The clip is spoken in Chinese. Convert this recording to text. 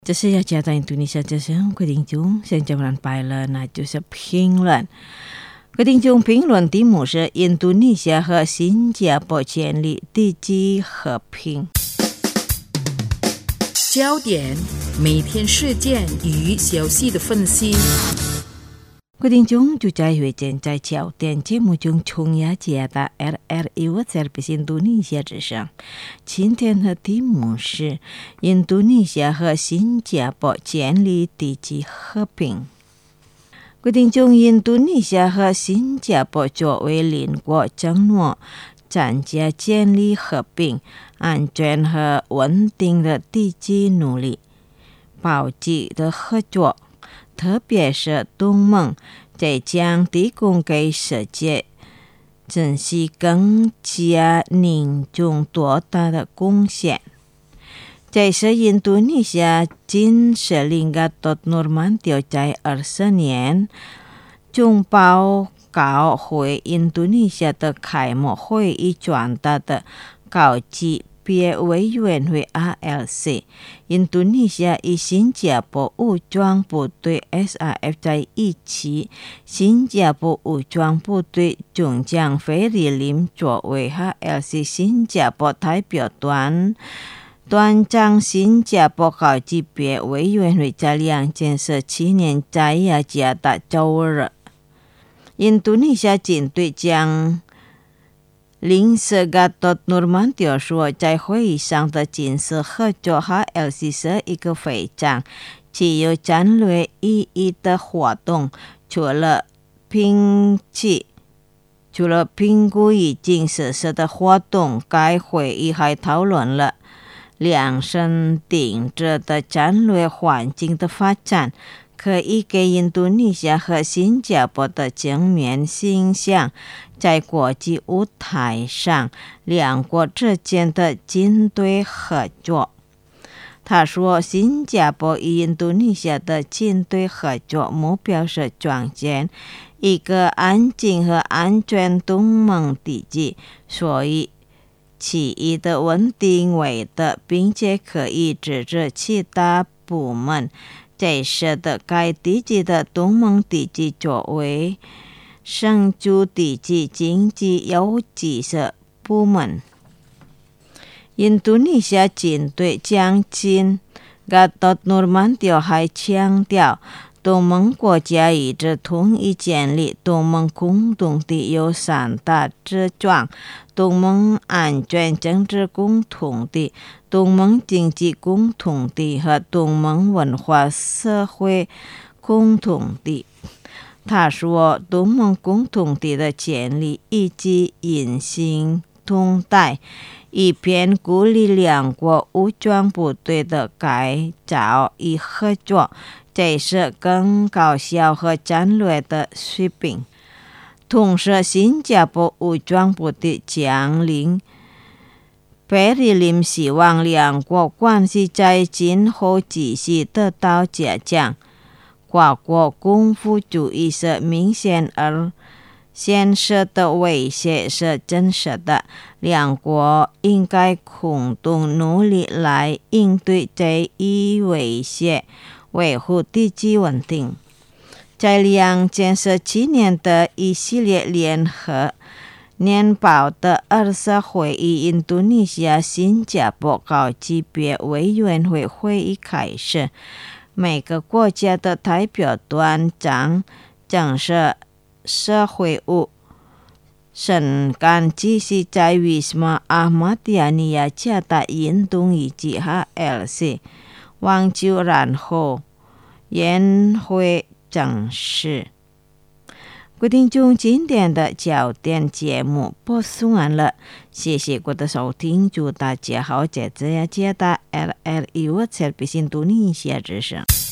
这是要加到印度尼西亚这些规定中，现在我们摆了，那就是评论。规定中评论题目是印度尼西亚和新加坡建立地基和平。 焦点，每天事件与消息的分析。 规定中就在会见在焦点节目中重压加的 RRI Service 印度尼西亚之上。今天的题目是印度尼西亚和新加坡建立地基和平。规定中印度尼西亚和新加坡作为邻国承诺参加建立和平、安全和稳定的地基努力，保持的合作，特别是东盟，这将提供给世界珍惜更加凝重多大的贡献。这是印度尼西亚金斯林加多诺曼底在20年中报告会印度尼西亚的开幕会议传达的高级别委员会 RLC。 印度尼西亚与新加坡武装部队 SRF 在一起，新加坡武装部队中将菲律宾作为 RLC 新加坡代表团长。新加坡高级别委员会在2017年在雅加达周日，印度尼西亚军队将临时加多诺曼底说，在会议上的军事合作 RLC 是一个非常具有战略意义的活动。除了评估已经实施的活动，该会议还讨论了量身定制的战略环境的发展，可以给印度尼西亚和新加坡的正面形象。在国际舞台上，两国之间的军队合作。他说，新加坡与印度尼西亚的军队合作目标是创建一个安静和安全东盟地基，所以其一的稳定为的，并且可以支持其他部门。这使得该地基的东盟地基作为省主地基经济有机的部门。印度尼西亚军队将军加多诺曼底还强调，东盟国家一致同意建立东盟共同体有三大支柱：东盟安全政治共同体、东盟经济共同体和东盟文化社会共同体。他说，东盟共同体的建立以及隐形动态，以便鼓励两国武装部队的改造与合作，这是更高效和战略的水平。同时，新加坡武装部队将领菲律宾希望两国关系在今后继续得到加强。跨国功夫主义是明显而现实的威胁是真实的，两国应该共同努力来应对这一威胁，维护地基稳定。在2017年的一系列联合年报的20会议，印度尼西亚新加坡高级别委员会会议开始，每个国家的代表团长正是社会务省干继续在Wisma Ahmad Yani雅加达运动以及 RLC 望就然后宴会正式。规定中今天的焦点节目播送完了，谢谢各位的收听，祝大家好，在这雅加达 RRI Service 印度尼西亚之声。